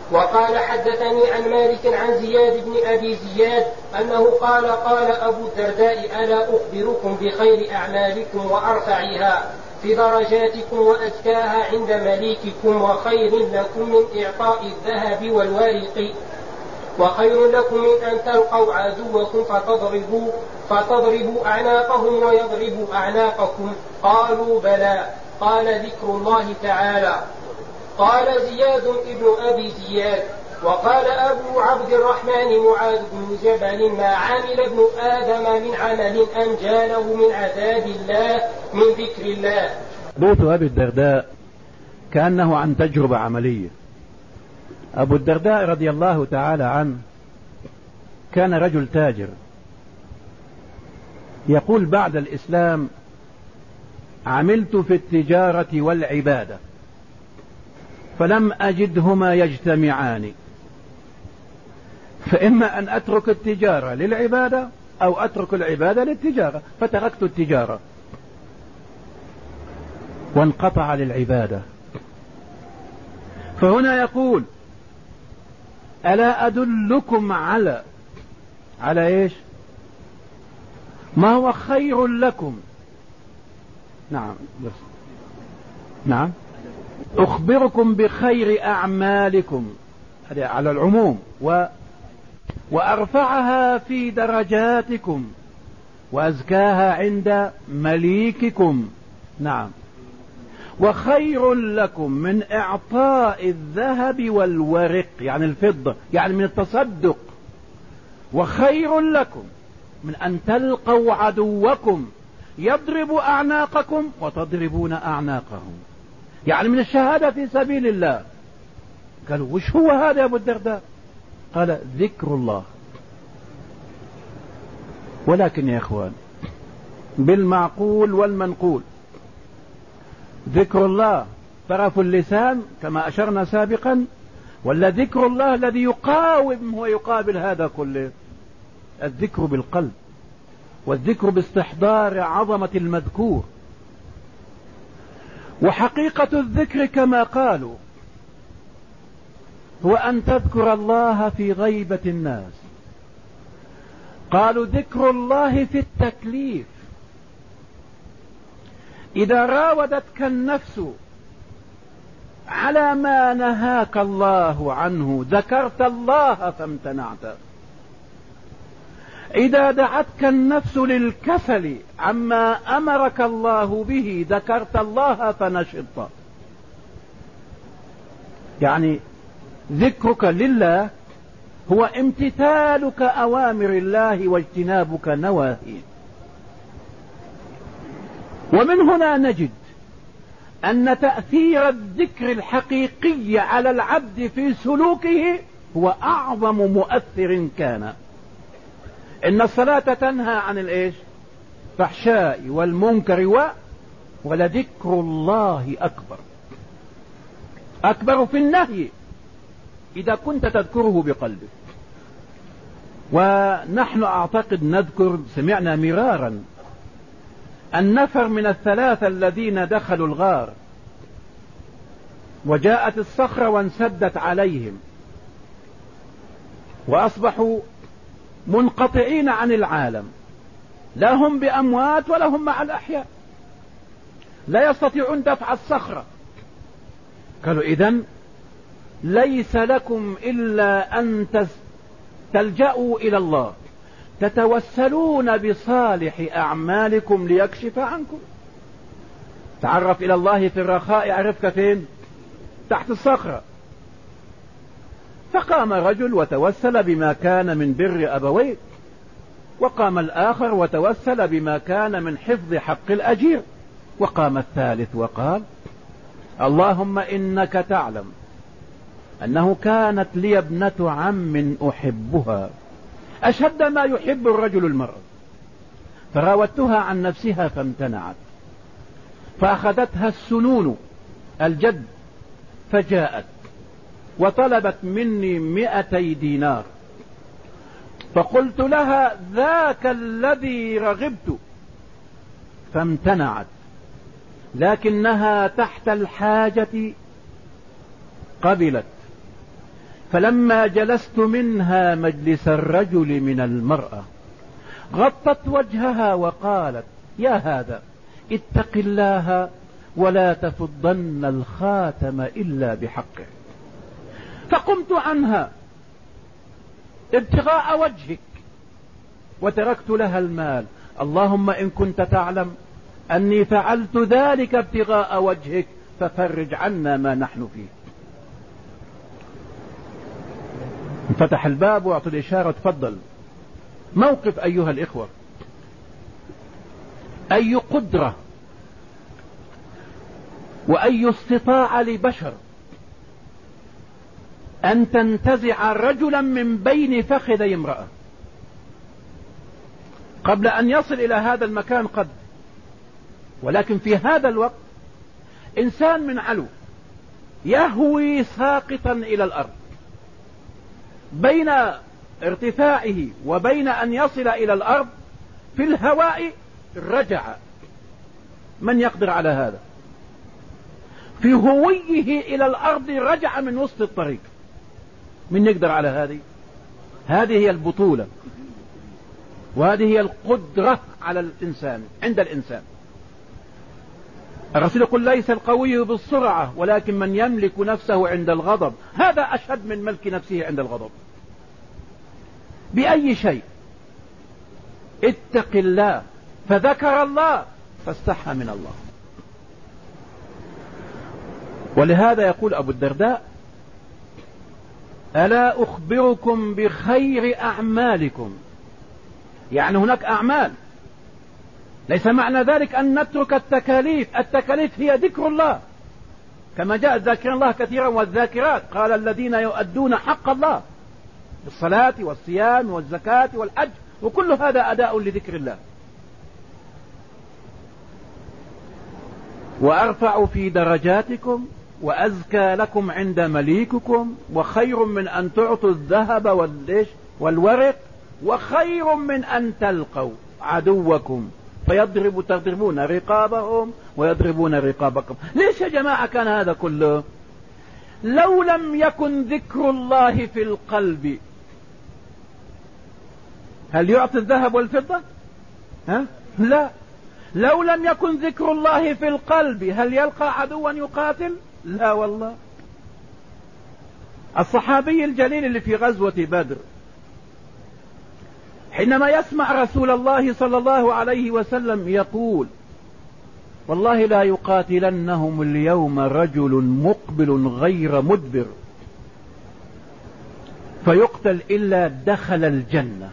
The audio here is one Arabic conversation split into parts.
وقال حدثني عن مالك عن زياد بن أبي زياد أنه قال أبو الدرداء ألا أخبركم بخير أعمالكم وأرفعها في درجاتكم وأزكاها عند مليككم وخير لكم من إعطاء الذهب والورق وخير لكم من أن تلقوا عدوكم فتضربوا أعناقهم ويضربوا أعناقكم. قالوا بلى. قال ذكر الله تعالى. قال زياد ابن أبي زياد وقال أبو عبد الرحمن معاذ بن جبل ما عمل ابن آدم من عمل أنجاله من عذاب الله من ذكر الله. بيت أبي الدرداء كأنه عن تجربة عملية. أبو الدرداء رضي الله تعالى عنه كان رجل تاجر، يقول بعد الإسلام عملت في التجارة والعبادة فلم أجدهما يجتمعان، فإما أن أترك التجارة للعبادة أو أترك العبادة للتجارة، فتركت التجارة وانقطع للعبادة. فهنا يقول ألا أدلكم على إيش؟ ما هو خير لكم. نعم أخبركم بخير أعمالكم، هذا على العموم، وأرفعها في درجاتكم وأزكاها عند مليككم. نعم. وخير لكم من إعطاء الذهب والورق، يعني الفضة، يعني من التصدق. وخير لكم من أن تلقوا عدوكم يضرب أعناقكم وتضربون أعناقهم، يعني من الشهادة في سبيل الله. قالوا وش هو هذا يا أبو الدرداء؟ قال ذكر الله. ولكن يا إخوان بالمعقول والمنقول، ذكر الله طرف اللسان كما أشرنا سابقا، ولا ذكر الله الذي يقاوم ويقابل هذا كله؟ الذكر بالقلب، والذكر باستحضار عظمة المذكور. وحقيقة الذكر كما قالوا هو أن تذكر الله في غيبة الناس. قالوا ذكر الله في التكليف، إذا راودتك النفس على ما نهاك الله عنه ذكرت الله فامتنعت. إذا دعتك النفس للكسل عما أمرك الله به ذكرت الله فنشطت. يعني ذكرك لله هو امتثالك أوامر الله واجتنابك نواهيه. ومن هنا نجد أن تأثير الذكر الحقيقي على العبد في سلوكه هو أعظم مؤثر كان. إن الصلاة تنهى عن الإيش؟ فحشاء والمنكر ولذكر الله أكبر في النهي إذا كنت تذكره بقلبك. ونحن أعتقد نذكر، سمعنا مرارا النفر من الثلاثة الذين دخلوا الغار وجاءت الصخرة وانسدت عليهم وأصبحوا منقطعين عن العالم، لا هم بأموات ولا هم مع الأحياء، لا يستطيعون دفع الصخرة. قالوا إذن ليس لكم إلا أن تلجأوا إلى الله، تتوسلون بصالح أعمالكم ليكشف عنكم. تعرف إلى الله في الرخاء يعرفك فين؟ تحت الصخرة. فقام رجل وتوسل بما كان من بر أبويه، وقام الآخر وتوسل بما كان من حفظ حق الأجير، وقام الثالث وقال اللهم إنك تعلم أنه كانت لي ابنة عم أحبها أشد ما يحب الرجل المرأة، فراودتها عن نفسها فامتنعت، فأخذتها السنون الجد فجاءت وطلبت مني 200 دينار، فقلت لها ذاك الذي رغبت فامتنعت، لكنها تحت الحاجة قبلت. فلما جلست منها مجلس الرجل من المرأة غطت وجهها وقالت يا هذا اتق الله ولا تفضن الخاتم إلا بحقه. فقمت عنها ابتغاء وجهك وتركت لها المال. اللهم إن كنت تعلم أني فعلت ذلك ابتغاء وجهك ففرج عنا ما نحن فيه. فتح الباب واعطي الإشارة تفضل. موقف أيها الإخوة، أي قدرة وأي استطاعة لبشر أن تنتزع رجلا من بين فخذي امرأة قبل أن يصل إلى هذا المكان قد، ولكن في هذا الوقت إنسان من علو يهوي ساقطا إلى الأرض، بين ارتفاعه وبين أن يصل إلى الأرض في الهواء رجع. من يقدر على هذا؟ في هويه إلى الأرض رجع من وسط الطريق. من يقدر على هذه؟ هذه هي البطولة، وهذه هي القدرة على الإنسان عند الإنسان. الرسول يقول ليس القوي بالسرعة ولكن من يملك نفسه عند الغضب. هذا أشد من ملك نفسه عند الغضب. بأي شيء؟ اتق الله، فذكر الله فاستحى من الله. ولهذا يقول أبو الدرداء ألا أخبركم بخير أعمالكم. يعني هناك أعمال ليس معنى ذلك أن نترك التكاليف. التكاليف هي ذكر الله، كما جاء الذاكرين الله كثيرا والذاكرات. قال الذين يؤدون حق الله بالصلاة والصيام والزكاة والحج، وكل هذا أداء لذكر الله. وأرفع في درجاتكم وأزكى لكم عند مليككم وخير من أن تعطوا الذهب والورق وخير من أن تلقوا عدوكم تضربون رقابهم ويضربون رقابكم. ليش يا جماعة كان هذا كله؟ لو لم يكن ذكر الله في القلب هل يعطي الذهب والفضة؟ لا. لو لم يكن ذكر الله في القلب هل يلقى عدوا يقاتل؟ لا والله. الصحابي الجليل اللي في غزوة بدر حينما يسمع رسول الله صلى الله عليه وسلم يقول والله لا يقاتلنهم اليوم رجل مقبل غير مدبر فيقتل إلا دخل الجنة.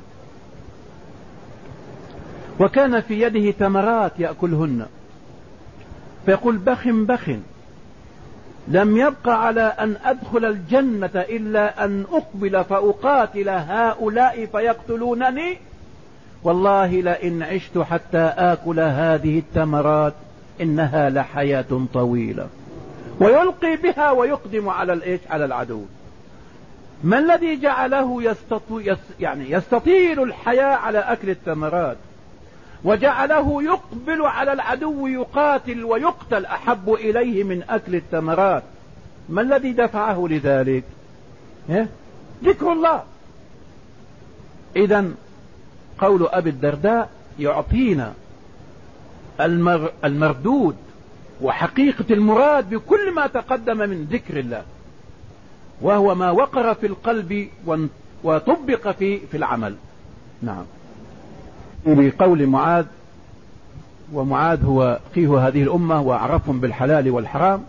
وكان في يده تمرات يأكلهن فيقول بخ بخ لم يبق على أن أدخل الجنة إلا أن أقبل فأقاتل هؤلاء فيقتلونني، والله لئن عشت حتى آكل هذه التمرات إنها لحياة طويلة. ويلقي بها ويقدم على العدو. ما الذي جعله يستطيل الحياة على أكل التمرات وجعله يقبل على العدو يقاتل ويقتل أحب إليه من أكل التمرات؟ ما الذي دفعه لذلك؟ ذكر الله. إذن قول أبي الدرداء يعطينا المردود وحقيقة المراد بكل ما تقدم من ذكر الله، وهو ما وقر في القلب وطبق في العمل. نعم. بقول معاذ، ومعاذ هو فقيه هذه الأمة وأعرفهم بالحلال والحرام،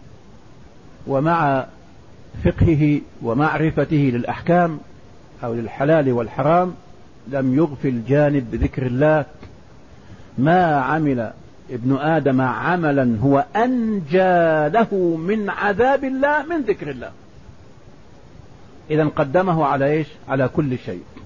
ومع فقهه ومعرفته للأحكام أو للحلال والحرام لم يغفل جانب بذكر الله. ما عمل ابن آدم عملا هو أنجى له من عذاب الله من ذكر الله. إذن قدمه على إيش؟ على كل شيء.